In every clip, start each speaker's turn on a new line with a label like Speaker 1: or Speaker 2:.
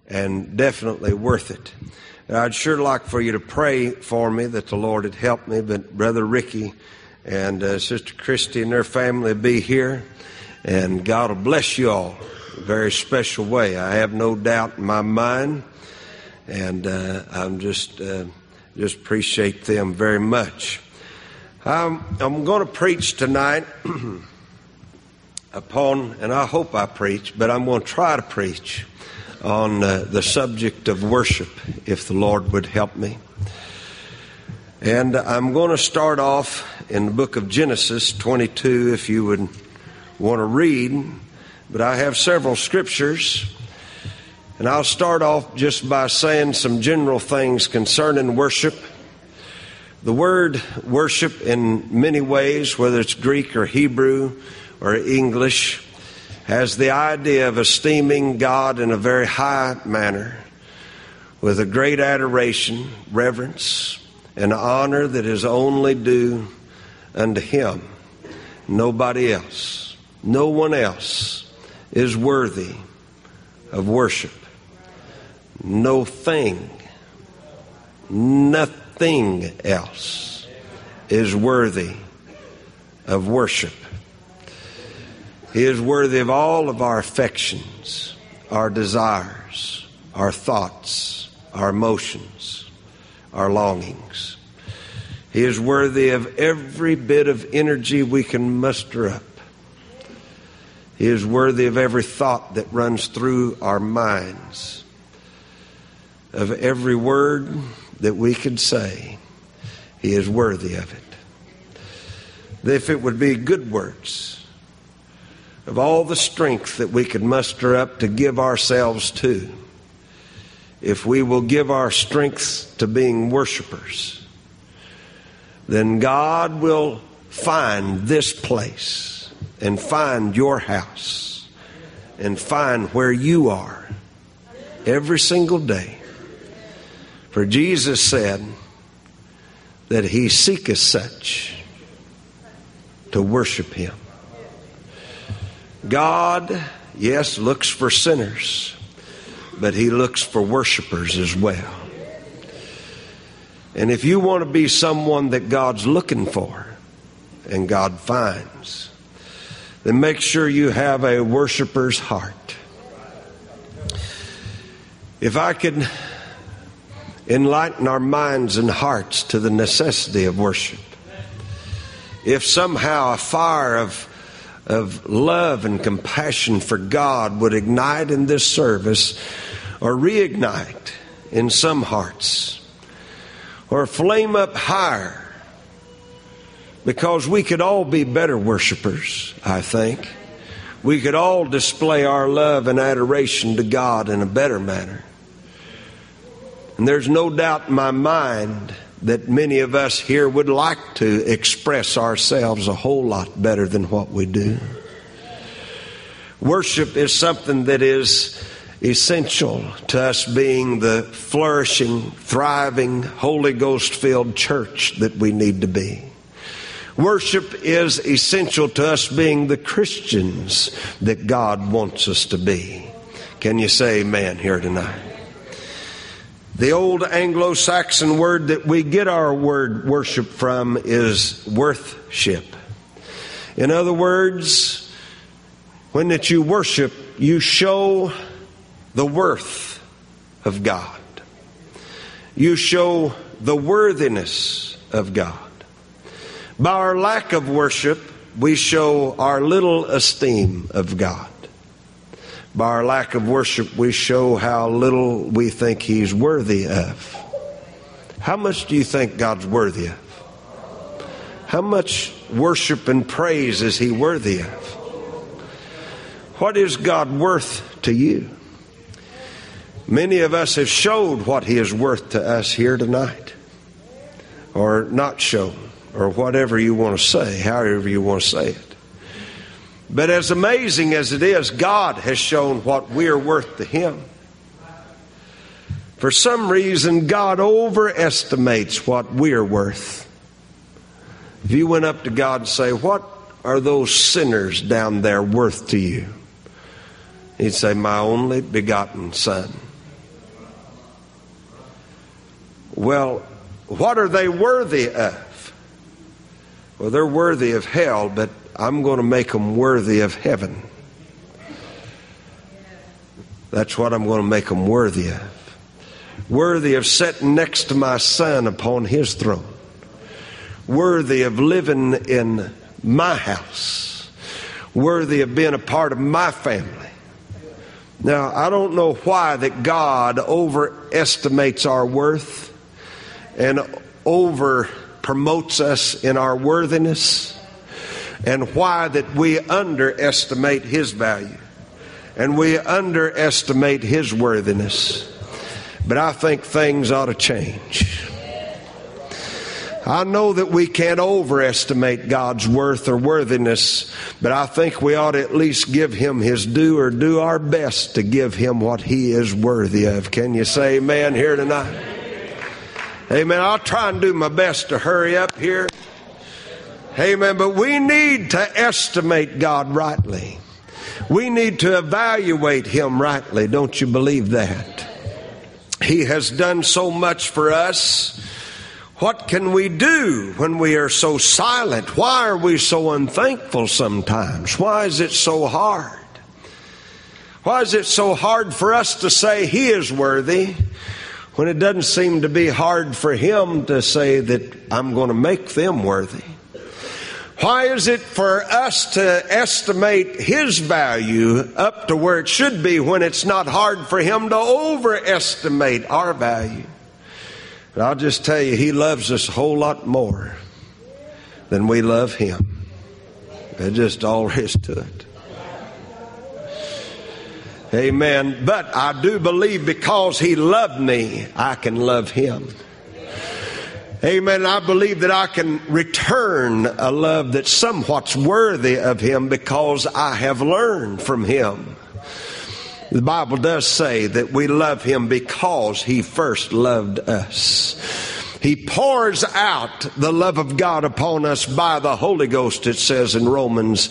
Speaker 1: and definitely worth it. I'd sure like for you to pray for me that the Lord had helped me, but Brother Ricky and Sister Christy and their family will be here, and God will bless you all in a very special way. I have no doubt in my mind, and I'm just appreciate them very much. I'm going to preach tonight upon, and I hope I preach, but I'm going to try to preach on the subject of worship, if the Lord would help me. And I'm going to start off in the book of Genesis 22, if you would want to read. But I have several scriptures, and I'll start off just by saying some general things concerning worship. The word worship in many ways, whether it's Greek or Hebrew or English, has the idea of esteeming God in a very high manner, with a great adoration, reverence, and honor that is only due unto Him. Nobody else, no one else is worthy of worship. No thing, nothing else is worthy of worship. He is worthy of all of our affections, our desires, our thoughts, our emotions, our longings. He is worthy of every bit of energy we can muster up. He is worthy of every thought that runs through our minds, of every word that we could say. He is worthy of it. If it would be good words, of all the strength that we could muster up to give ourselves to, if we will give our strength to being worshipers, then God will find this place and find your house and find where you are every single day. For Jesus said that He seeketh such to worship Him. God, yes, looks for sinners, but He looks for worshipers as well. And if you want to be someone that God's looking for and God finds, then make sure you have a worshiper's heart. If I could enlighten our minds and hearts to the necessity of worship, if somehow a fire of love and compassion for God would ignite in this service, or reignite in some hearts, or flame up higher, because we could all be better worshipers, I think. We could all display our love and adoration to God in a better manner. And there's no doubt in my mind that many of us here would like to express ourselves a whole lot better than what we do. Worship is something that is essential to us being the flourishing, thriving, Holy Ghost-filled church that we need to be. Worship is essential to us being the Christians that God wants us to be. Can you say amen here tonight? The old Anglo-Saxon word that we get our word worship from is worthship. In other words, when that you worship, you show the worth of God. You show the worthiness of God. By our lack of worship, we show our little esteem of God. By our lack of worship, we show how little we think He's worthy of. How much do you think God's worthy of? How much worship and praise is He worthy of? What is God worth to you? Many of us have showed what He is worth to us here tonight, or not shown, or whatever you want to say, however you want to say it. But as amazing as it is, God has shown what we are worth to Him. For some reason, God overestimates what we are worth. If you went up to God and say, "What are those sinners down there worth to you?" He'd say, "My only begotten Son." Well, what are they worthy of? Well, they're worthy of hell, but I'm going to make them worthy of heaven. That's what I'm going to make them worthy of. Worthy of sitting next to my Son upon His throne. Worthy of living in my house. Worthy of being a part of my family. Now, I don't know why that God overestimates our worth and over promotes us in our worthiness, and why that we underestimate His value and we underestimate His worthiness. But I think things ought to change. I know that we can't overestimate God's worth or worthiness, but I think we ought to at least give Him His due, or do our best to give Him what He is worthy of. Can you say amen here tonight? Amen. I'll try and do my best to hurry up here. Amen. But we need to estimate God rightly. We need to evaluate Him rightly. Don't you believe that? He has done so much for us. What can we do when we are so silent? Why are we so unthankful sometimes? Why is it so hard? Why is it so hard for us to say He is worthy when it doesn't seem to be hard for Him to say that I'm going to make them worthy? Why is it for us to estimate His value up to where it should be when it's not hard for Him to overestimate our value? But I'll just tell you, He loves us a whole lot more than we love Him. That's just all there is to it. Amen. But I do believe because He loved me, I can love Him. Amen. I believe that I can return a love that's somewhat worthy of Him because I have learned from Him. The Bible does say that we love Him because He first loved us. He pours out the love of God upon us by the Holy Ghost, it says in Romans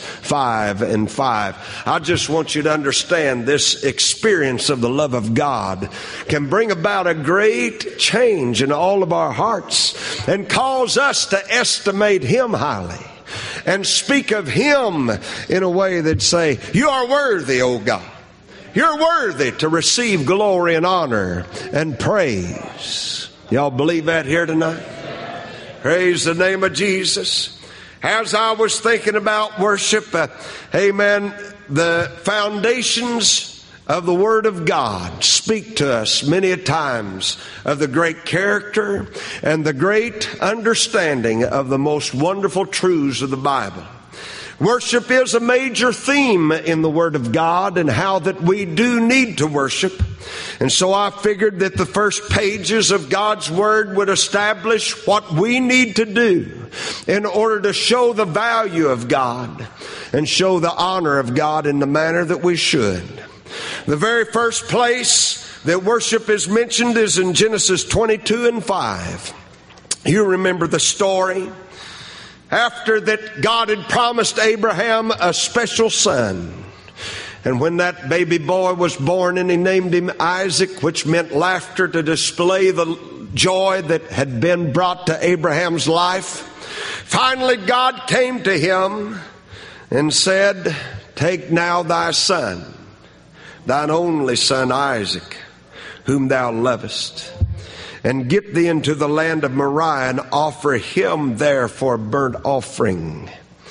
Speaker 1: 5:5. I just want you to understand this experience of the love of God can bring about a great change in all of our hearts and cause us to estimate Him highly and speak of Him in a way that say, you are worthy, O God. You're worthy to receive glory and honor and praise. Y'all believe that here tonight? Praise the name of Jesus. As I was thinking about worship, amen, the foundations of the Word of God speak to us many a times of the great character and the great understanding of the most wonderful truths of the Bible. Worship is a major theme in the Word of God, and how that we do need to worship. And so I figured that the first pages of God's Word would establish what we need to do in order to show the value of God and show the honor of God in the manner that we should. The very first place that worship is mentioned is in Genesis 22:5. You remember the story. After that, God had promised Abraham a special son. And when that baby boy was born, and he named him Isaac, which meant laughter, to display the joy that had been brought to Abraham's life, finally God came to him and said, take now thy son, thine only son Isaac, whom thou lovest, and get thee into the land of Moriah, and offer him there for a burnt offering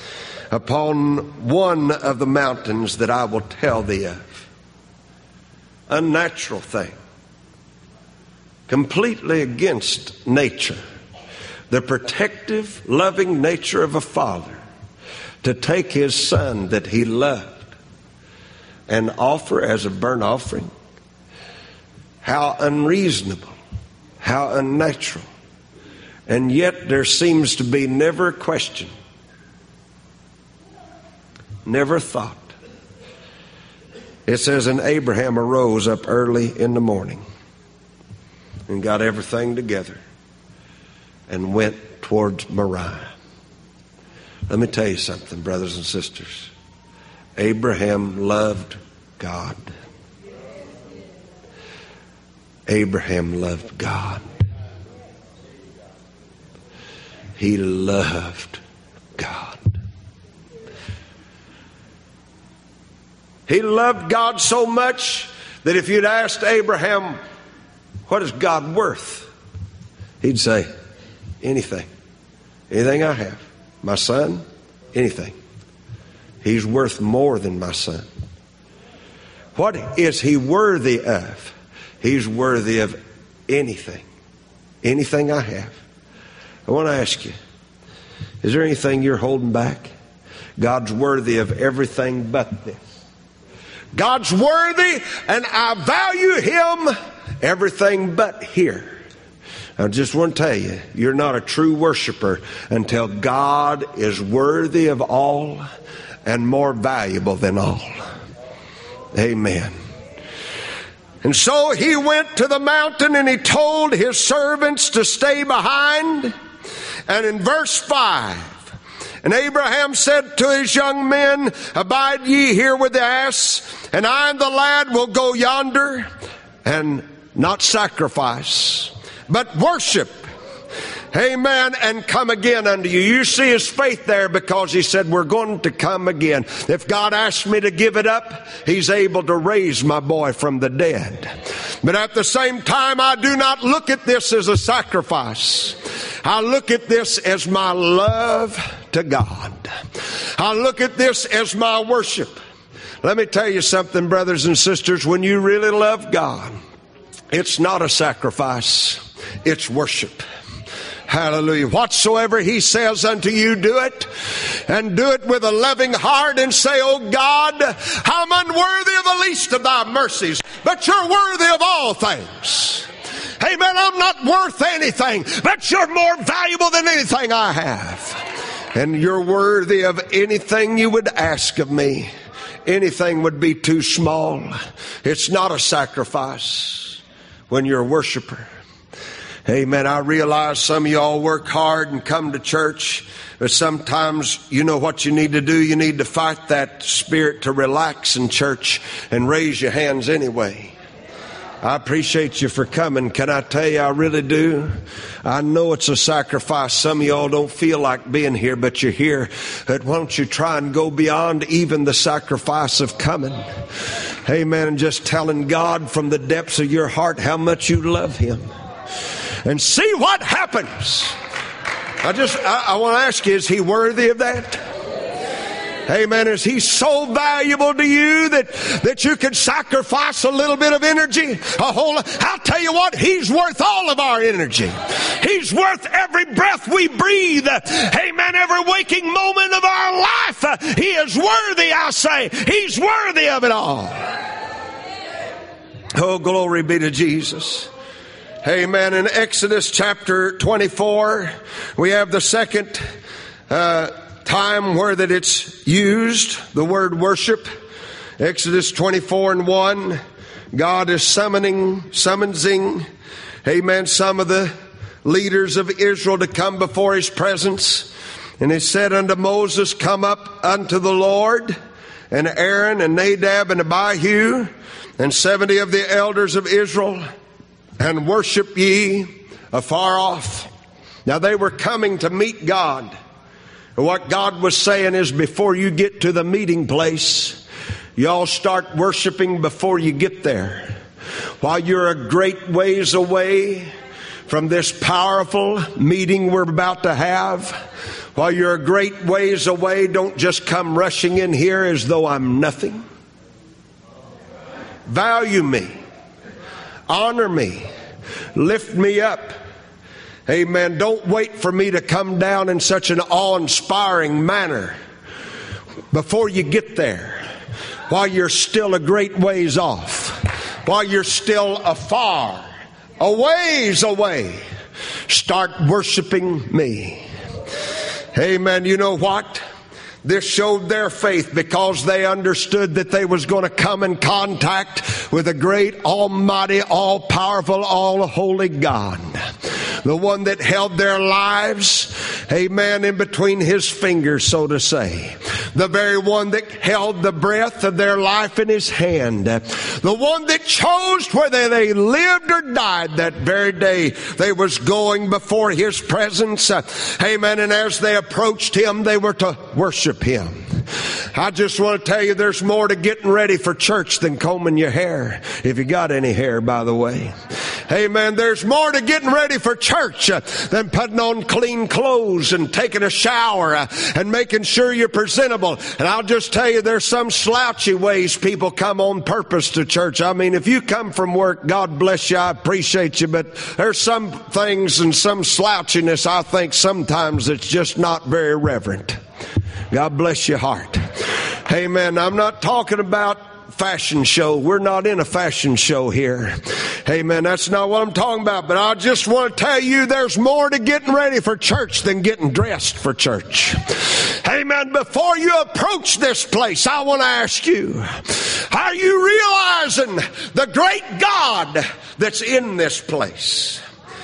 Speaker 1: upon one of the mountains that I will tell thee of. Unnatural thing. Completely against nature. The protective, loving nature of a father to take his son that he loved and offer as a burnt offering. How unreasonable. How unnatural. And yet there seems to be never a question, never a thought. It says, and Abraham arose up early in the morning and got everything together and went towards Moriah. Let me tell you something, brothers and sisters. Abraham loved God. Abraham loved God. he loved God. He loved God so much that if you'd asked Abraham, what is God worth? He'd say, anything. Anything I have. My son, anything. He's worth more than my son. What is he worthy of? He's worthy of anything. Anything I have. I want to ask you, is there anything you're holding back? God's worthy of everything but this. God's worthy, and I value him everything but here. I just want to tell you, you're not a true worshiper until God is worthy of all and more valuable than all. Amen. And so he went to the mountain and he told his servants to stay behind. And in verse 5, and Abraham said to his young men, abide ye here with the ass, and I and the lad will go yonder and not sacrifice, but worship. Amen. And come again unto you. You see his faith there, because he said, we're going to come again. If God asked me to give it up, he's able to raise my boy from the dead. But at the same time, I do not look at this as a sacrifice. I look at this as my love to God. I look at this as my worship. Let me tell you something, brothers and sisters. When you really love God, it's not a sacrifice, it's worship. Hallelujah. Whatsoever he says unto you, do it. And do it with a loving heart, and say, oh God, I'm unworthy of the least of thy mercies, but you're worthy of all things. Amen. I'm not worth anything, but you're more valuable than anything I have. And you're worthy of anything you would ask of me. Anything would be too small. It's not a sacrifice when you're a worshiper. Amen. I realize some of y'all work hard and come to church, but sometimes you know what you need to do. You need to fight that spirit to relax in church and raise your hands anyway. I appreciate you for coming. Can I tell you, I really do. I know it's a sacrifice. Some of y'all don't feel like being here, but you're here. But won't you try and go beyond even the sacrifice of coming? Amen. And just telling God from the depths of your heart how much you love him. And see what happens. I want to ask you, is he worthy of that? Amen. Is he so valuable to you that you can sacrifice a little bit of energy? I'll tell you what, he's worth all of our energy. He's worth every breath we breathe. Amen. Every waking moment of our life. He is worthy, I say. He's worthy of it all. Oh, glory be to Jesus. Amen. In Exodus chapter 24, we have the second time where that it's used, the word worship. Exodus 24:1, God is summoning, amen, some of the leaders of Israel to come before his presence. And he said unto Moses, come up unto the Lord, and Aaron and Nadab and Abihu and 70 of the elders of Israel, and worship ye afar off. Now they were coming to meet God. And what God was saying is, before you get to the meeting place, y'all start worshiping before you get there. While you're a great ways away from this powerful meeting we're about to have, while you're a great ways away, don't just come rushing in here as though I'm nothing. Value me. Honor me. Lift me up. Amen. Don't wait for me to come down in such an awe-inspiring manner before you get there. While you're still a great ways off. While you're still afar. A ways away. Start worshiping me. Amen. You know what? This showed their faith, because they understood that they was going to come in contact with a great, almighty, all-powerful, all-holy God. The one that held their lives, amen, in between his fingers, so to say. the very one that held the breath of their life in His hand, the one that chose whether they lived or died that very day they was going before His presence. Amen. And as they approached Him, they were to worship Him. I just want to tell you, there's more to getting ready for church than combing your hair, if you got any hair, by the way. Amen. There's more to getting ready for church than putting on clean clothes and taking a shower and making sure you're presentable. And I'll just tell you, there's some slouchy ways people come on purpose to church. I mean, if you come from work, God bless you, I appreciate you, but there's some things and some slouchiness I think sometimes it's just not very reverent. God bless your heart. Amen. I'm not talking about fashion show. We're not in a fashion show here. Amen. That's not what I'm talking about. But I just want to tell you, there's more to getting ready for church than getting dressed for church. Amen. Before you approach this place, I want to ask you, are you realizing the great God that's in this place?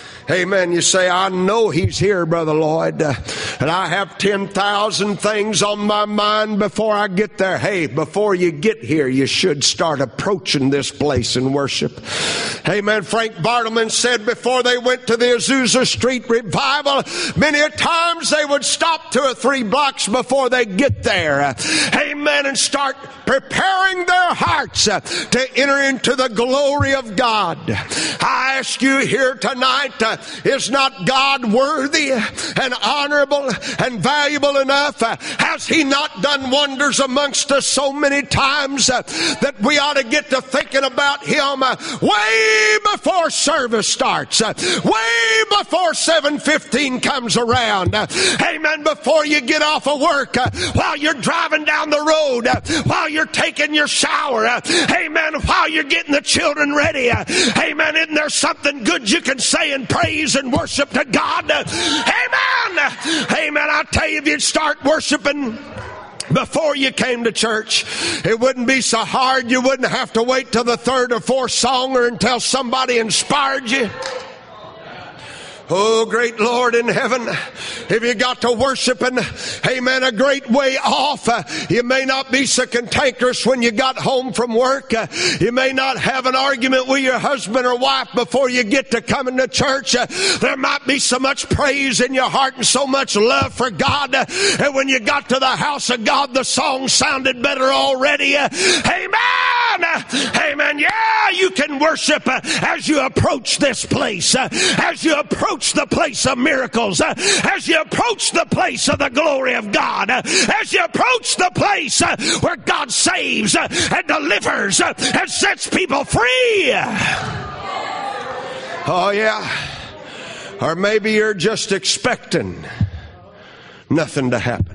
Speaker 1: Amen. You say, I know He's here, Brother Lloyd, and I have 10,000 things on my mind before I get there. Hey, before you get here, you should start approaching this place in worship. Amen. Frank Bartleman said before they went to the Azusa Street revival, many a times they would stop 2 or 3 blocks before they get there. Amen. And start preparing their hearts to enter into the glory of God. I ask you here tonight, is not God worthy and honorable and valuable enough? Has He not done wonders amongst us so many times that we ought to get to thinking about Him way before service starts, way before 7:15 comes around? Amen. Before you get off of work, while you're driving down the road, while you're taking your shower, amen, while you're getting the children ready, amen, isn't there something good you can say and praise and worship to God? Amen. Amen. I tell you, if you'd start worshiping before you came to church, it wouldn't be so hard. You wouldn't have to wait till the 3rd or 4th song or until somebody inspired you. Oh, great Lord in heaven, if you got to worshiping, amen, a great way off, you may not be so cantankerous when you got home from work. You may not have an argument with your husband or wife before you get to coming to church. There might be so much praise in your heart and so much love for God. And when you got to the house of God, the song sounded better already. Amen. Amen. Yeah, you can worship as you approach this place, as you approach the place of miracles, as you approach the place of the glory of God, as you approach the place where God saves and delivers and sets people free. Oh yeah. Or maybe you're just expecting nothing to happen.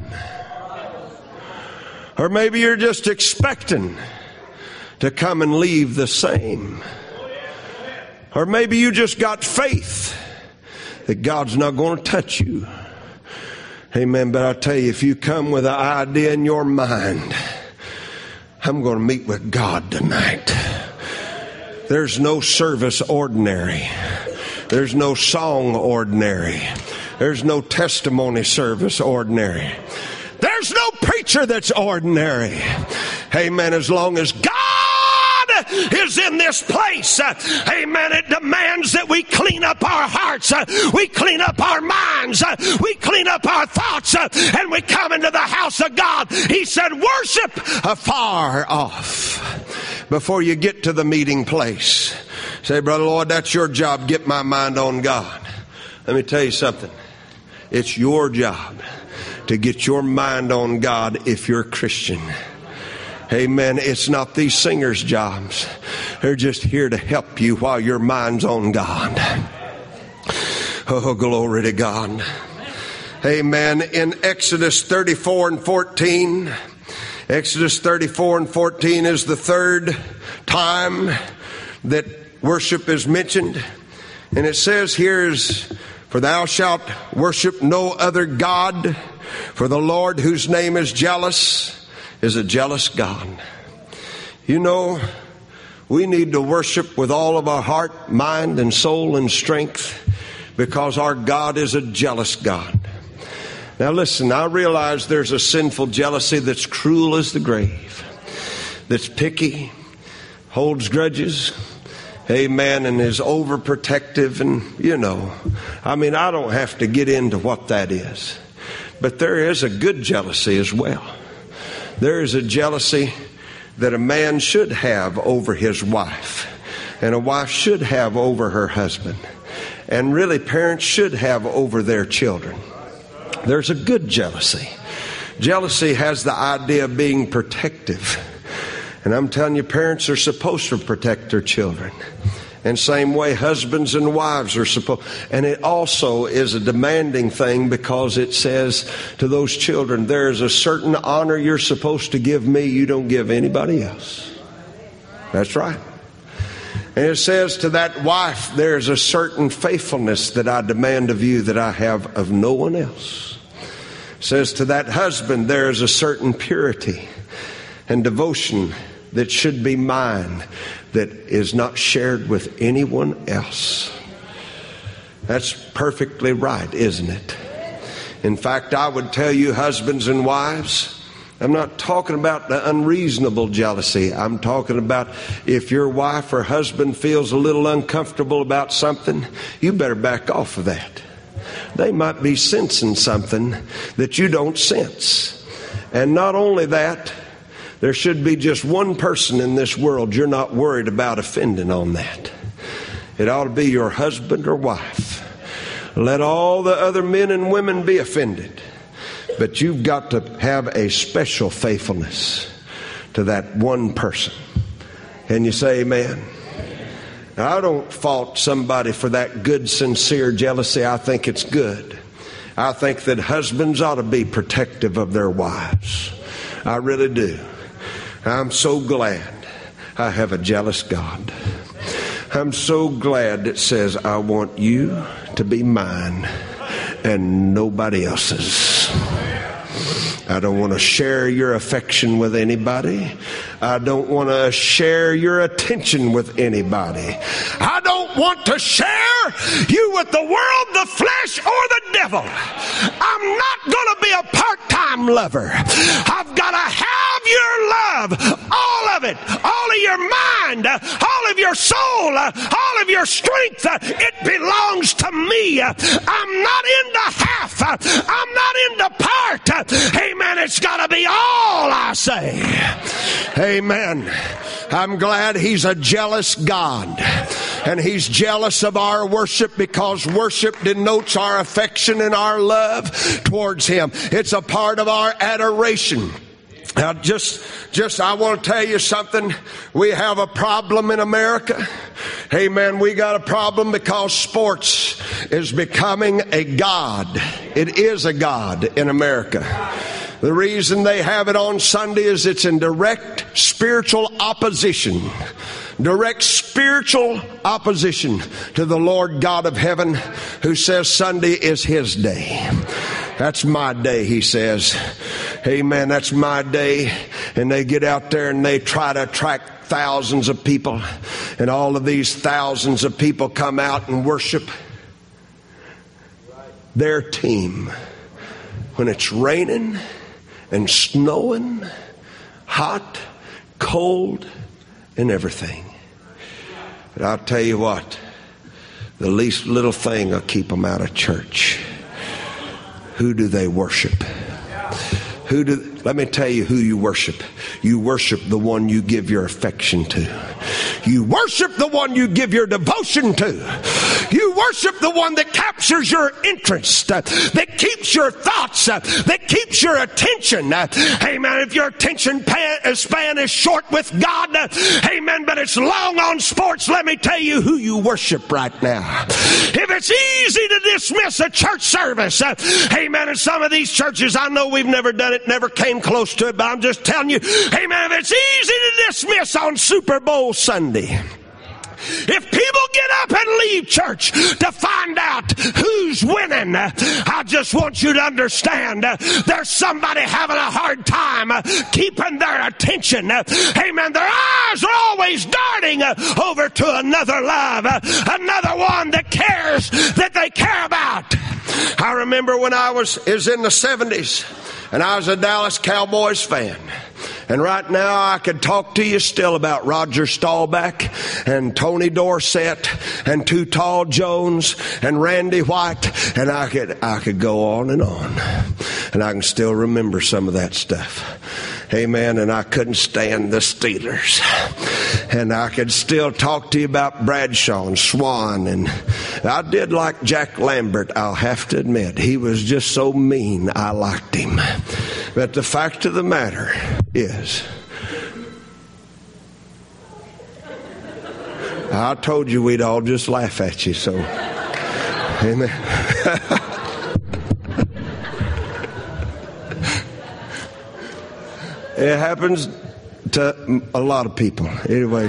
Speaker 1: Or maybe you're just expecting to come and leave the same. Or maybe you just got faith that God's not going to touch you. Amen. But I tell you, if you come with an idea in your mind, I'm going to meet with God tonight, there's no service ordinary. There's no song ordinary. There's no testimony service ordinary. There's no preacher that's ordinary. Amen. As long as God is in this place, amen, it demands that we clean up our hearts, we clean up our minds, we clean up our thoughts, and we come into the house of God. He said, worship afar off before you get to the meeting place. Say, Brother Lord, that's your job. Get my mind on God. Let me tell you something. It's your job to get your mind on God if you're a Christian. Amen. It's not these singers' jobs. They're just here to help you while your mind's on God. Oh, glory to God. Amen. In Exodus 34 and 14, Exodus 34 and 14 is the 3rd time that worship is mentioned. And it says here is, for thou shalt worship no other God, for the Lord whose name is jealous is a jealous God. You know, we need to worship with all of our heart, mind, and soul and strength, because our God is a jealous God. Now listen, I realize there's a sinful jealousy that's cruel as the grave, that's picky, holds grudges, amen, and is overprotective, and I don't have to get into what that is. But there is a good jealousy as well. There is a jealousy that a man should have over his wife, and a wife should have over her husband, and really parents should have over their children. There's a good jealousy. Jealousy has the idea of being protective. And I'm telling you, parents are supposed to protect their children. And same way, husbands and wives are supposed. And it also is a demanding thing, because it says to those children, there is a certain honor you're supposed to give me you don't give anybody else. That's right. And it says to that wife, there's a certain faithfulness that I demand of you that I have of no one else. It says to that husband, there is a certain purity and devotion that should be mine, that is not shared with anyone else. That's perfectly right, isn't it? In fact, I would tell you, husbands and wives, I'm not talking about the unreasonable jealousy. I'm talking about if your wife or husband feels a little uncomfortable about something, you better back off of that. They might be sensing something that you don't sense. And not only that, there should be just one person in this world you're not worried about offending on that. It ought to be your husband or wife. Let all the other men and women be offended. But you've got to have a special faithfulness to that one person. Can you say amen? Now, I don't fault somebody for that good, sincere jealousy. I think it's good. I think that husbands ought to be protective of their wives. I really do. I'm so glad I have a jealous God. I'm so glad it says, I want you to be mine and nobody else's. I don't want to share your affection with anybody. I don't want to share your attention with anybody. I don't want to share you with the world, the flesh, or the devil. I'm not going to be a part-time lover. I've got to have your love, all of it, all of your mind, all of your soul, all of your strength. It belongs to me. I'm not into half. I'm not into part. Amen. It's got to be all, I say. Amen. I'm glad He's a jealous God. And He's jealous of our worship, because worship denotes our affection and our love towards Him. It's a part of our adoration. Now, I want to tell you something. We have a problem in America. Amen. We got a problem because sports is becoming a god. It is a god in America. The reason they have it on Sunday is it's in direct spiritual opposition. Direct spiritual opposition to the Lord God of heaven, who says Sunday is His day. That's my day, He says. Amen. That's my day. And they get out there and they try to attract thousands of people. And all of these thousands of people come out and worship their team when it's raining and snowing, hot, cold, and everything. But I'll tell you what, the least little thing will keep them out of church. Who do they worship? Let me tell you who you worship. You worship the one you give your affection to. You worship the one you give your devotion to. You worship the one that captures your interest, that keeps your thoughts, that keeps your attention. Amen. If your attention span is short with God, amen, but it's long on sports, let me tell you who you worship right now. If it's easy to dismiss a church service, amen, in some of these churches, I know we've never done it, never came close to it, but I'm just telling you, amen, if it's easy to dismiss on Super Bowl Sunday, if people get up and leave church to find out who's winning, I just want you to understand there's somebody having a hard time keeping their attention. Amen. Their eyes are always darting over to another love, another one that cares, that they care about. I remember when I was in the 70s and I was a Dallas Cowboys fan. And right now I could talk to you still about Roger Staubach and Tony Dorsett and Too Tall Jones and Randy White, and I could go on. And I can still remember some of that stuff. Amen. And I couldn't stand the Steelers. And I could still talk to you about Bradshaw and Swan. And I did like Jack Lambert, I'll have to admit. He was just so mean, I liked him. But the fact of the matter is, I told you we'd all just laugh at you, so amen. It happens to a lot of people. Anyway,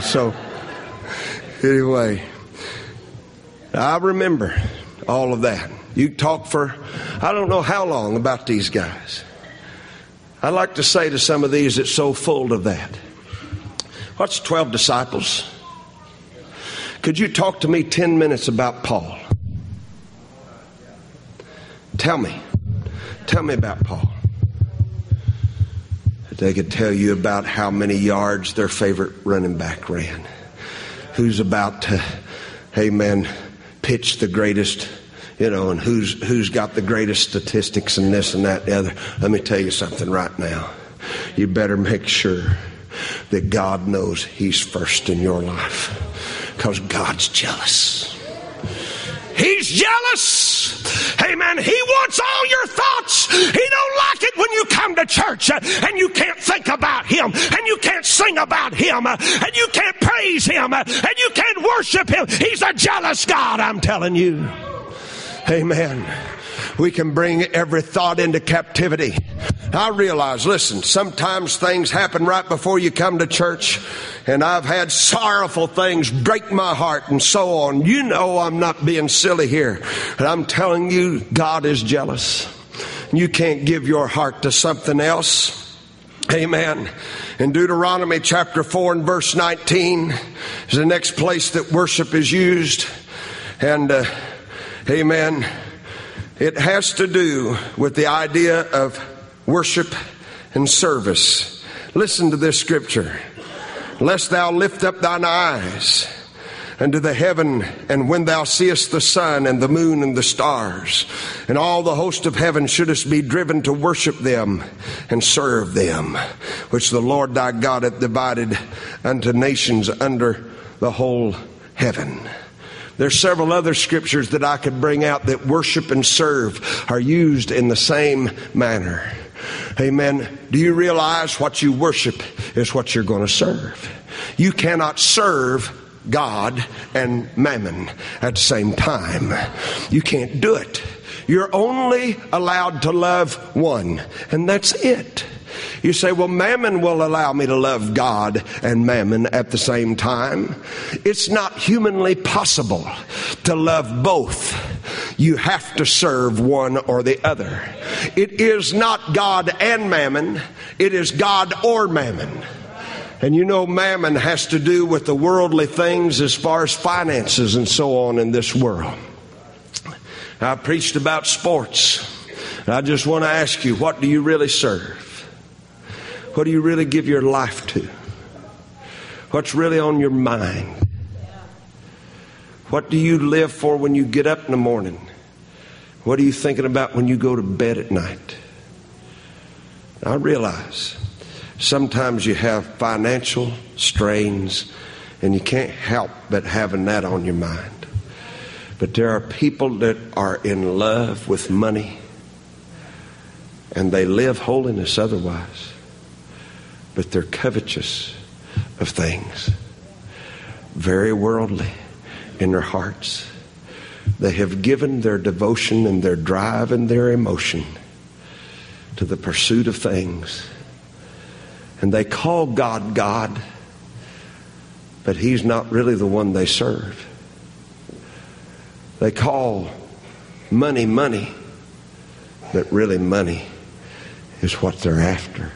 Speaker 1: I remember all of that. You talk for I don't know how long about these guys. I like to say to some of these that's so full of that, what's 12 disciples? Could you talk to me 10 minutes about Paul? Tell me about Paul. They could tell you about how many yards their favorite running back ran. Who's about to, amen, pitch the greatest, and who's got the greatest statistics and this and that and the other. Let me tell you something right now. You better make sure that God knows He's first in your life, because God's jealous. He's jealous. Amen. He wants all your thoughts. He don't like it when you come to church and you can't think about Him, and you can't sing about Him, and you can't praise Him, and you can't worship Him. He's a jealous God, I'm telling you. Amen. We can bring every thought into captivity. I realize, listen, sometimes things happen right before you come to church, and I've had sorrowful things break my heart and so on. You know I'm not being silly here, but I'm telling you, God is jealous. You can't give your heart to something else. Amen. In Deuteronomy chapter 4 and verse 19 is the next place that worship is used. And amen. It has to do with the idea of worship and service. Listen to this scripture. Lest thou lift up thine eyes unto the heaven, and when thou seest the sun and the moon and the stars, and all the host of heaven, shouldest be driven to worship them and serve them, which the Lord thy God hath divided unto nations under the whole heaven. There's several other scriptures that I could bring out that worship and serve are used in the same manner. Amen. Do you realize what you worship is what you're going to serve? You cannot serve God and mammon at the same time. You can't do it. You're only allowed to love one, and that's it. You say, well, mammon will allow me to love God and mammon at the same time. It's not humanly possible to love both. You have to serve one or the other. It is not God and mammon. It is God or mammon. And you know, mammon has to do with the worldly things as far as finances and so on in this world. I preached about sports. I just want to ask you, what do you really serve? What do you really give your life to? What's really on your mind? What do you live for when you get up in the morning? What are you thinking about when you go to bed at night? I realize sometimes you have financial strains and you can't help but having that on your mind. But there are people that are in love with money and they live holiness otherwise. But they're covetous of things, very worldly in their hearts. They have given their devotion and their drive and their emotion to the pursuit of things. And they call God God, but He's not really the one they serve. They call money money, but really money is what they're after.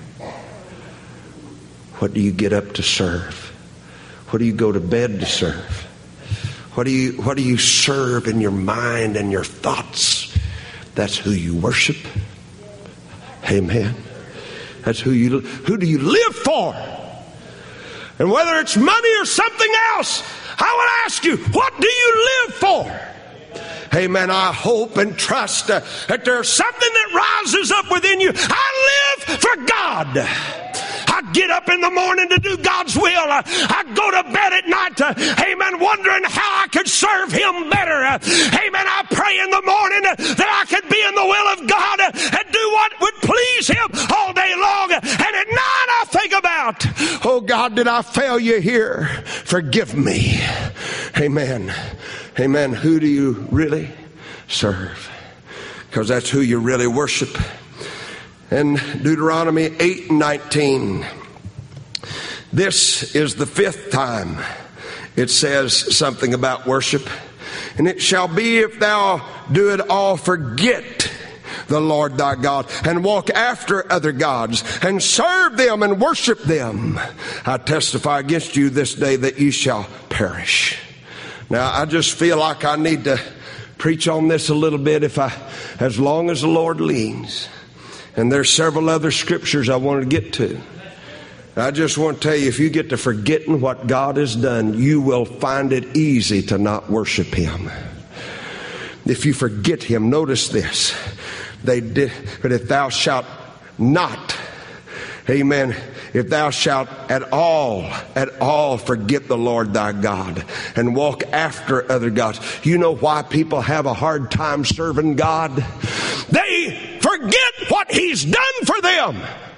Speaker 1: What do you get up to serve? What do you go to bed to serve? What do you serve in your mind and your thoughts? That's who you worship. Amen. That's who do you live for? And whether it's money or something else, I would ask you, what do you live for? Amen. I hope and trust that there's something that rises up within you. I live for God. I get up in the morning to do God's will. I go to bed at night, amen, wondering how I could serve Him better. Amen. I pray in the morning that I could be in the will of God and do what would please Him all day long. And at night I think about, oh God, did I fail you here? Forgive me. Amen. Amen. Who do you really serve? Because that's who you really worship. In Deuteronomy 8:19, this is the 5th time it says something about worship. And it shall be, if thou do it all, forget the Lord thy God, and walk after other gods, and serve them and worship them, I testify against you this day that you shall perish. Now, I just feel like I need to preach on this a little bit as long as the Lord leads. And there's several other scriptures I want to get to. I just want to tell you, if you get to forgetting what God has done, you will find it easy to not worship Him. If you forget Him, notice this. They did, but if thou shalt not, amen, if thou shalt at all forget the Lord thy God and walk after other gods. You know why people have a hard time serving God? They forget what He's done for them.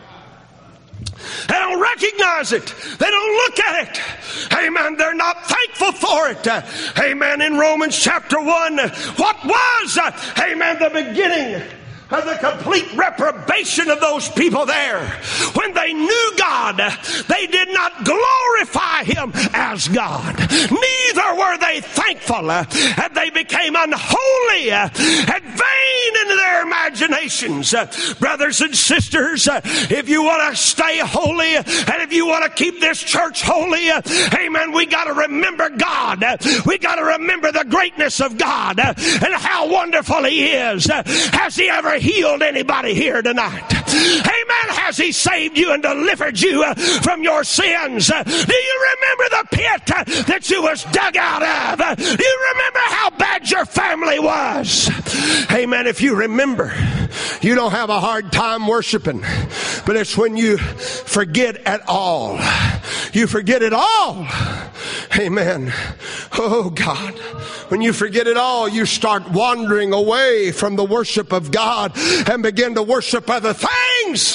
Speaker 1: They don't recognize it. They don't look at it. Amen. They're not thankful for it. Amen. In Romans chapter 1, what was, amen, the beginning of the complete reprobation of those people there? When they knew God, they did not glorify Him as God. Neither were they thankful, and they became unholy and vain in their imaginations. Brothers and sisters, if you want to stay holy, and if you want to keep this church holy, amen, we got to remember God. We got to remember the greatness of God and how wonderful He is. Has He ever healed anybody here tonight? Amen. Has He saved you and delivered you from your sins? Do you remember the pit that you was dug out of? Do you remember how bad your family was? Amen. If you remember, you don't have a hard time worshiping. But it's when you forget at all. You forget it all. Amen. Oh God. When you forget it all, you start wandering away from the worship of God and begin to worship other things.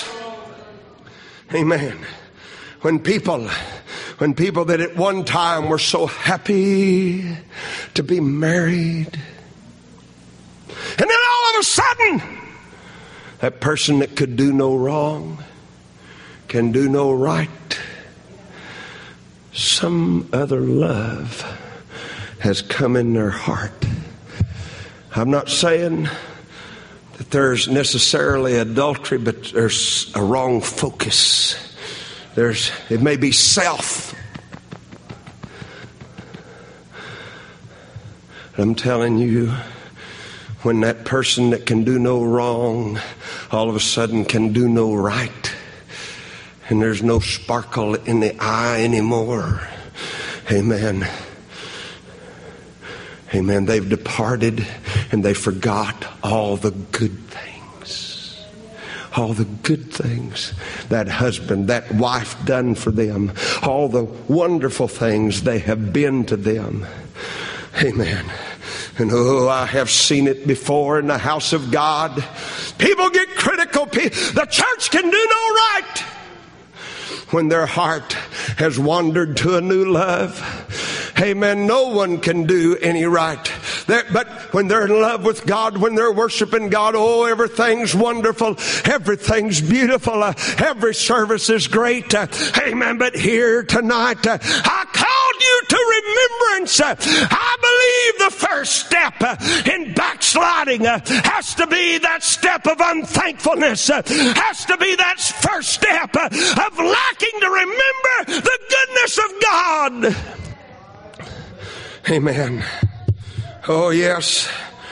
Speaker 1: Amen. When people that at one time were so happy to be married, and then all of a sudden, that person that could do no wrong can do no right. Some other love has come in their heart. I'm not saying that there's necessarily adultery, but there's a wrong focus. It may be self. I'm telling you, when that person that can do no wrong all of a sudden can do no right, and there's no sparkle in the eye anymore, amen. Amen. They've departed and they forgot all the good things. All the good things that husband, that wife done for them. All the wonderful things they have been to them. Amen. And oh, I have seen it before in the house of God. People get critical. The church can do no right when their heart has wandered to a new love. Amen. No one can do any right. But when they're in love with God, when they're worshiping God, oh, everything's wonderful. Everything's beautiful. Every service is great. Amen. But here tonight, I called you to remembrance. I believe the first step in backsliding has to be that step of unthankfulness. Has to be that first step of lacking to remember the goodness of God. Amen. Oh, yes.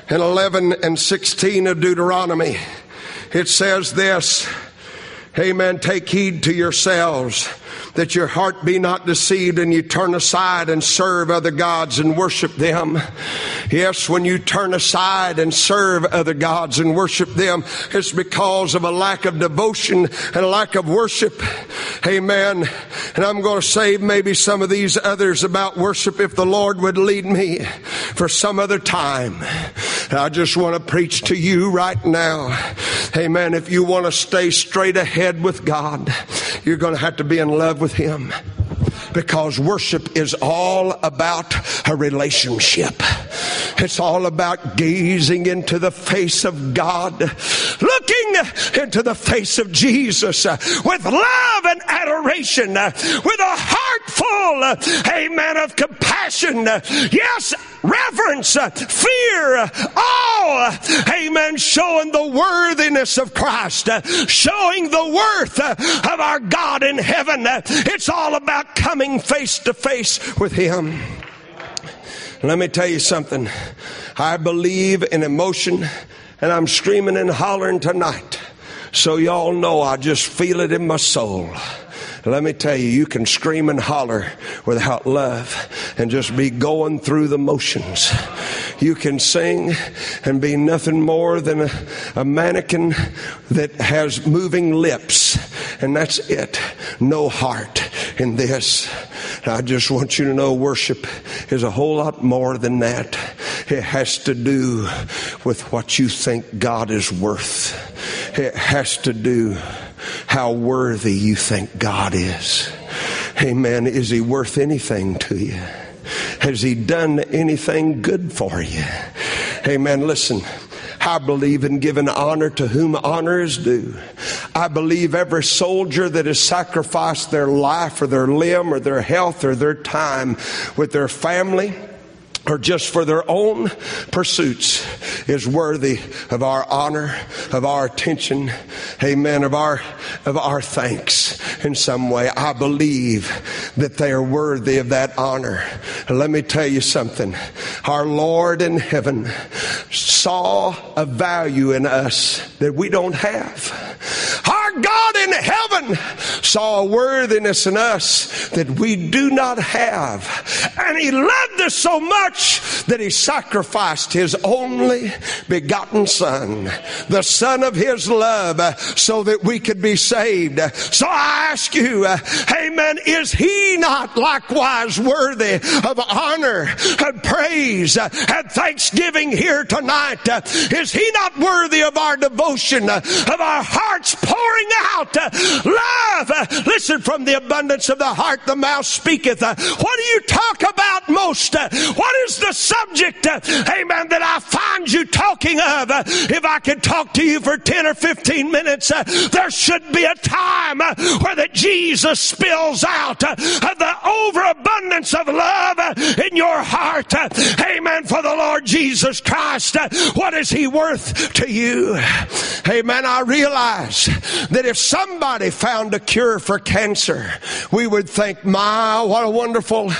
Speaker 1: in 11 and 16 of Deuteronomy, it says this, amen, take heed to yourselves that your heart be not deceived and you turn aside and serve other gods and worship them. Yes, when you turn aside and serve other gods and worship them, it's because of a lack of devotion and a lack of worship. Amen. And I'm going to save maybe some of these others about worship if the Lord would lead me for some other time. I just want to preach to you right now. Amen. If you want to stay straight ahead with God, you're going to have to be in love with Him. Because worship is all about a relationship. It's all about gazing into the face of God, looking into the face of Jesus with love and adoration, with a heart full, amen, of compassion. Yes, reverence, fear, awe, amen, showing the worthiness of Christ, showing the worth of our God in heaven. It's all about coming face to face with Him. Let me tell you something. I believe in emotion, and I'm screaming and hollering tonight. So y'all know I just feel it in my soul. Let me tell you, you can scream and holler without love and just be going through the motions. You can sing and be nothing more than a mannequin that has moving lips, and that's it. No heart in this. I just want you to know worship is a whole lot more than that. It has to do with what you think God is worth. It has to do how worthy you think God is. Amen. Is He worth anything to you? Has He done anything good for you? Amen. Listen, I believe in giving honor to whom honor is due. I believe every soldier that has sacrificed their life or their limb or their health or their time with their family or just for their own pursuits is worthy of our honor, of our attention, amen, of our thanks in some way. I believe that they are worthy of that honor. And let me tell you something. Our Lord in heaven saw a value in us that we don't have. Our God in heaven saw a worthiness in us that we do not have. And He loved us so much that He sacrificed His only begotten Son, the Son of His love, so that we could be saved. So I ask you, amen, is He not likewise worthy of honor and praise and thanksgiving here tonight? Is He not worthy of our devotion, of our hearts pouring out love? Listen, from the abundance of the heart the mouth speaketh. What do you talk about most? What is the subject, amen, that I find you talking of? If I could talk to you for 10 or 15 minutes, there should be a time where that Jesus spills out of the overabundance of love in your heart. Amen. For the Lord Jesus Christ, what is He worth to you? Amen. I realize that if somebody found a cure for cancer, we would think, my, what a wonderful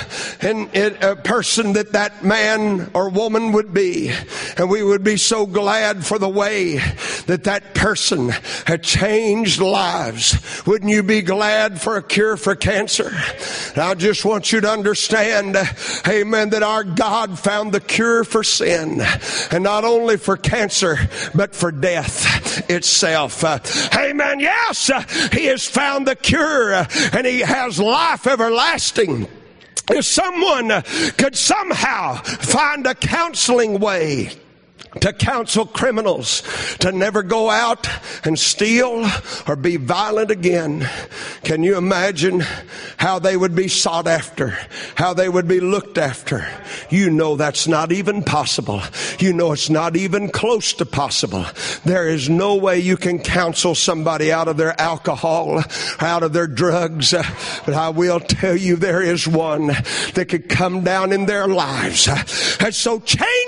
Speaker 1: person that man or woman would be. And we would be so glad for the way that person had changed lives. Wouldn't you be glad for a cure for cancer? And I just want you to understand, amen, that our God found the cure for sin. And not only for cancer, but for death itself. Amen. Yes, He has found the cure, and He has life everlasting. If someone could somehow find a counseling way to counsel criminals to never go out and steal or be violent again, can you imagine how they would be sought after, how they would be looked after? You know that's not even possible. You know it's not even close to possible. There is no way you can counsel somebody out of their alcohol, out of their drugs. But I will tell you, there is one that could come down in their lives and so change their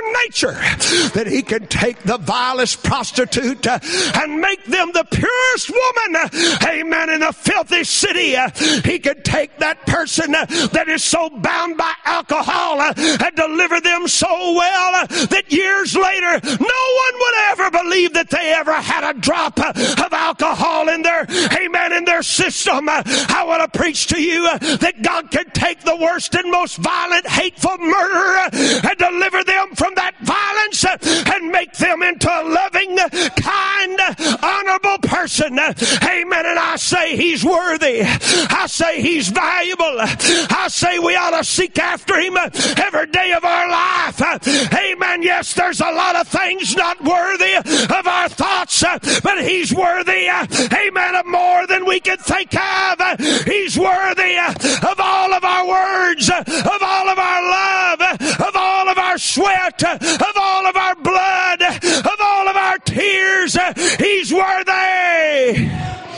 Speaker 1: nature, that he can take the vilest prostitute and make them the purest woman, amen, in a filthy city. He can take that person that is so bound by alcohol and deliver them so well that years later no one would ever believe that they ever had a drop of alcohol in their, amen, in their system. I want to preach to you that God can take the worst and most violent, hateful murderer and deliver them from that violence and make them into a loving, kind, honorable person. Amen. And I say he's worthy. I say he's valuable. I say we ought to seek after him every day of our life. Amen. Yes, there's a lot of things not worthy of our thoughts, but he's worthy, amen, of more than we can think of. He's worthy of all of our words, of all of our love, of all of our sweat, of all of our blood, of all of our tears. He's worthy.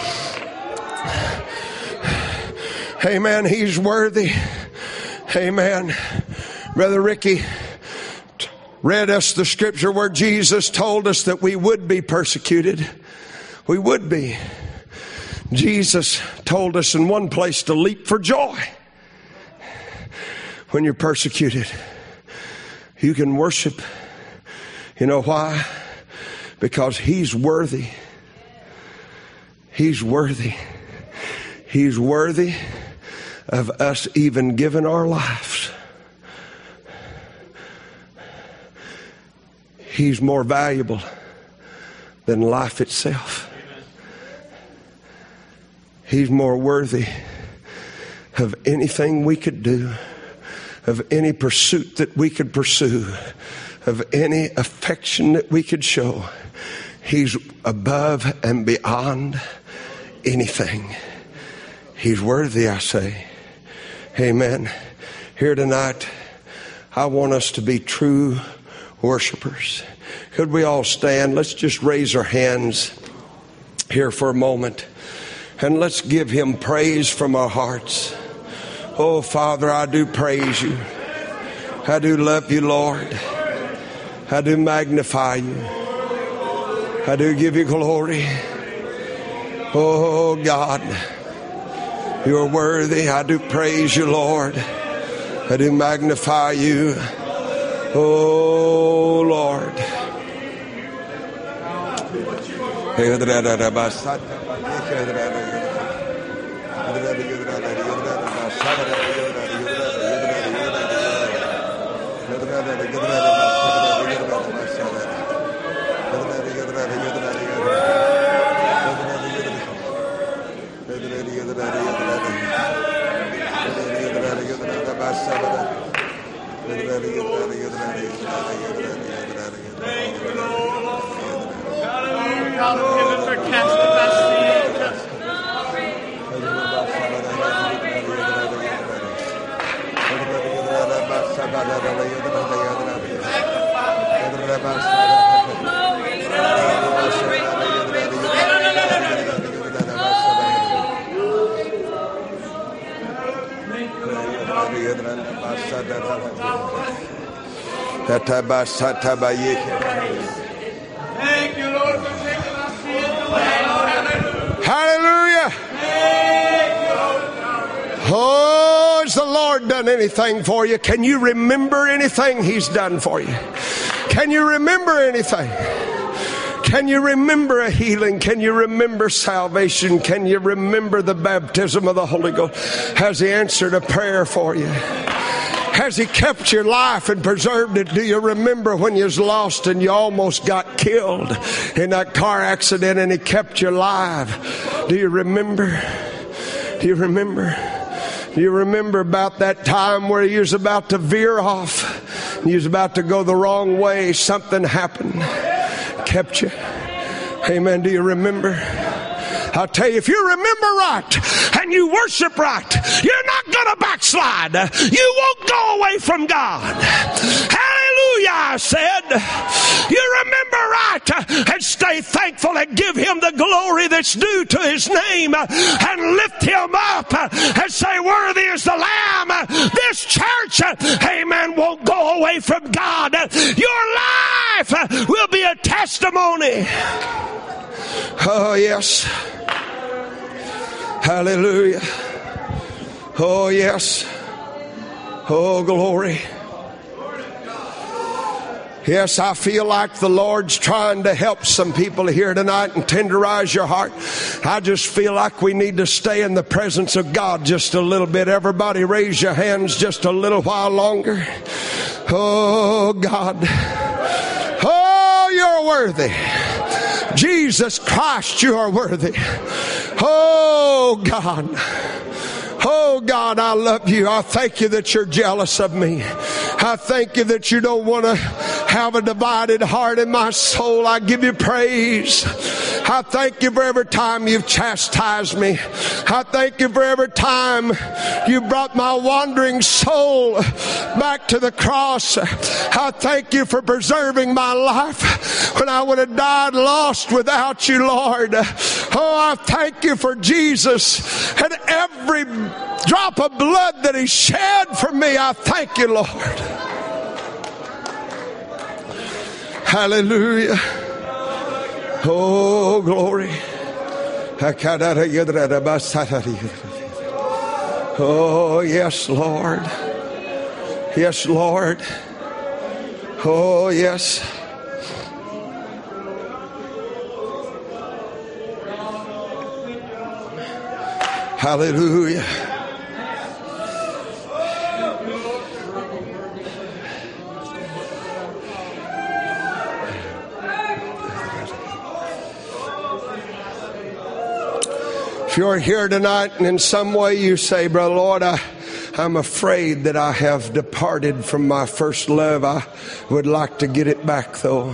Speaker 1: Amen. He's worthy. Amen. Brother Ricky read us the scripture where Jesus told us that we would be persecuted. We would be. Jesus told us in one place to leap for joy when you're persecuted. You can worship. You know why? Because he's worthy. He's worthy. He's worthy of us even giving our lives. He's more valuable than life itself. He's more worthy of anything we could do, of any pursuit that we could pursue, of any affection that we could show. He's above and beyond anything. He's worthy, I say. Amen. Here tonight, I want us to be true worshipers. Could we all stand? Let's just raise our hands here for a moment and let's give him praise from our hearts. Oh, Father, I do praise you. I do love you, Lord. I do magnify you. I do give you glory. Oh, God, you are worthy. I do praise you, Lord. I do magnify you. Oh, Lord.
Speaker 2: Thank you, Lord, for taking our sins away.
Speaker 1: Hallelujah. Oh, has the Lord done anything for you? Can you remember anything he's done for you? Can you remember anything? Can you remember a healing? Can you remember salvation? Can you remember the baptism of the Holy Ghost? Has he answered a prayer for you? Has he kept your life and preserved it? Do you remember when you was lost and you almost got killed in that car accident and he kept you alive? Do you remember? Do you remember? Do you remember about that time where you was about to veer off? You was about to go the wrong way. Something happened. Kept you. Amen. Do you remember? I'll tell you, if you remember right and you worship right, you're not going to backslide. You won't go away from God. Hallelujah, I said. You remember right tonight and stay thankful and give Him the glory that's due to His name and lift Him up and say, worthy is the Lamb. This church, amen, won't go away from God. Your life will be a testimony. Oh, yes. Hallelujah. Oh, yes. Oh, glory. Yes, I feel like the Lord's trying to help some people here tonight and tenderize your heart. I just feel like we need to stay in the presence of God just a little bit. Everybody raise your hands just a little while longer. Oh, God. Oh, you're worthy. Jesus Christ, you are worthy. Oh, God. Oh, God, I love you. I thank you that you're jealous of me. I thank you that you don't want to have a divided heart in my soul. I give you praise. I thank you for every time you've chastised me. I thank you for every time you brought my wandering soul back to the cross. I thank you for preserving my life when I would have died lost without you, Lord. Oh, I thank you for Jesus and every drop of blood that He shed for me. I thank you, Lord. Hallelujah. Oh, glory. Oh, yes, Lord. Yes, Lord. Oh, yes. Hallelujah. If you're here tonight and in some way you say, Brother Lord, I'm afraid that I have departed from my first love. I would like to get it back though.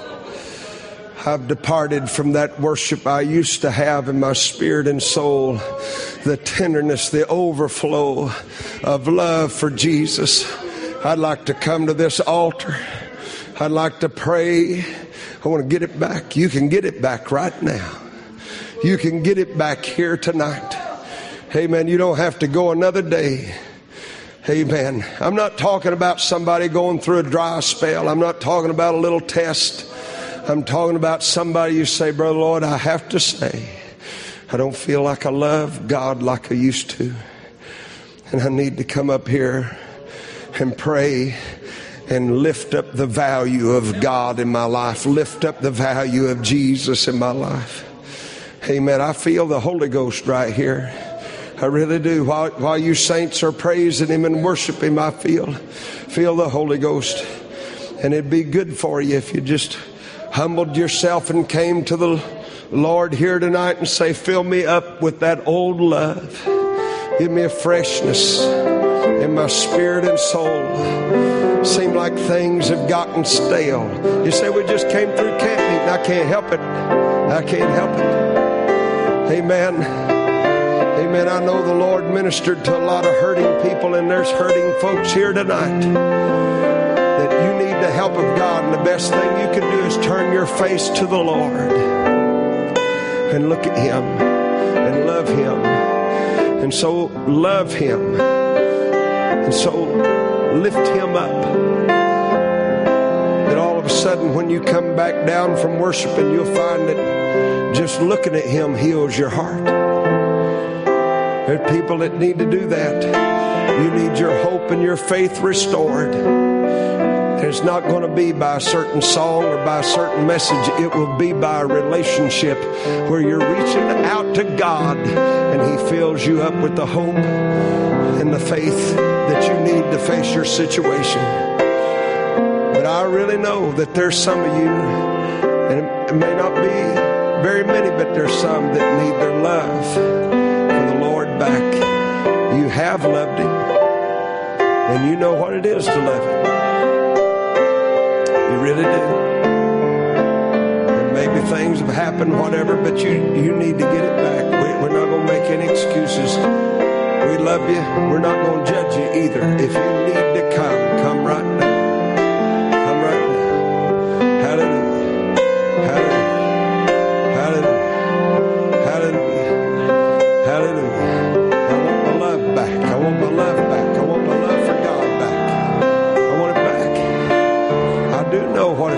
Speaker 1: I've departed from that worship I used to have in my spirit and soul. The tenderness, the overflow of love for Jesus. I'd like to come to this altar. I'd like to pray. I want to get it back. You can get it back right now. You can get it back here tonight. Amen. You don't have to go another day. Amen. I'm not talking about somebody going through a dry spell. I'm not talking about a little test. I'm talking about somebody you say, Brother Lord, I have to say, I don't feel like I love God like I used to. And I need to come up here and pray and lift up the value of God in my life. Lift up the value of Jesus in my life. Amen. I feel the Holy Ghost right here. I really do. While you saints are praising Him and worshiping Him, I feel the Holy Ghost. And it'd be good for you if you just humbled yourself and came to the Lord here tonight and say, fill me up with that old love. Give me a freshness in my spirit and soul. Seem like things have gotten stale. You say, we just came through camp meeting. I can't help it. I can't help it. Amen. Amen. I know the Lord ministered to a lot of hurting people, and there's hurting folks here tonight that you need the help of God. And the best thing you can do is turn your face to the Lord and look at Him and love Him. And so love Him. And so lift Him up. That all of a sudden when you come back down from worshiping, you'll find that just looking at Him heals your heart. There are people that need to do that. You need your hope and your faith restored. It's not going to be by a certain song or by a certain message. It will be by a relationship where you're reaching out to God and He fills you up with the hope and the faith that you need to face your situation. But I really know that there's some of you, and it may not be very many, but there's some that need their love for the Lord back. You have loved Him, and you know what it is to love Him. You really do. And maybe things have happened, whatever, but you need to get it back. We're not going to make any excuses. We love you. We're not going to judge you either. If you need to come right now. Come right now. Hallelujah.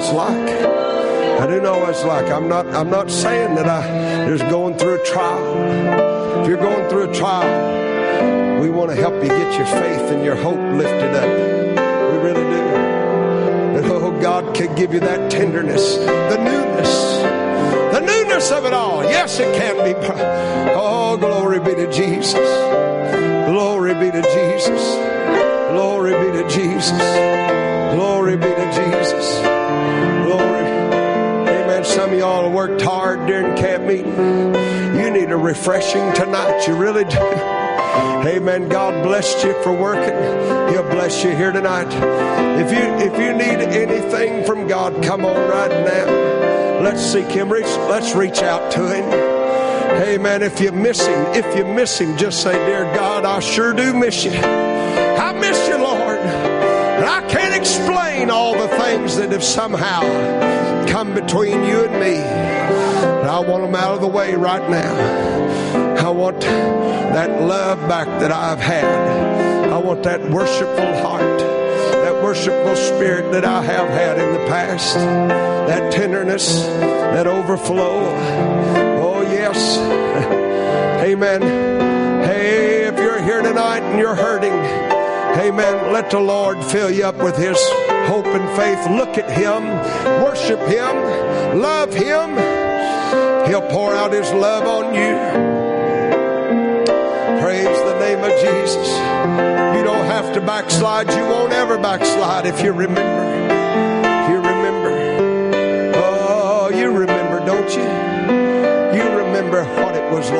Speaker 1: it's like. I do know what it's like. I'm not saying that I just going through a trial. If you're going through a trial, we want to help you get your faith and your hope lifted up. We really do. And oh, God can give you that tenderness, the newness of it all. Yes, it can be. Oh, glory be to Jesus. Glory be to Jesus. Glory be to Jesus. Glory be to Jesus. Glory. Amen. Some of y'all worked hard during camp meeting. You need a refreshing tonight. You really do. Amen. God blessed you for working. He'll bless you here tonight. If you need anything from God, come on right now. Let's seek Him. Let's reach out to Him. Amen. If you miss Him, just say, dear God, I sure do miss you. I miss you, Lord. And I can't explain all the things that have somehow come between you and me. And I want them out of the way right now. I want that love back that I've had. I want that worshipful heart, that worshipful spirit that I have had in the past, that tenderness, that overflow. Oh, yes. Amen. Hey, if you're here tonight and you're hurting, amen, let the Lord fill you up with His hope and faith. Look at Him, worship Him, love Him. He'll pour out His love on you. Praise the name of Jesus. You don't have to backslide. You won't ever backslide if you remember. If you remember. Oh, you remember, don't you? You remember what it was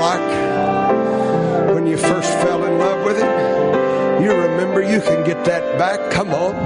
Speaker 1: like when you first fell in love with Him. You remember you can get that back. Come on.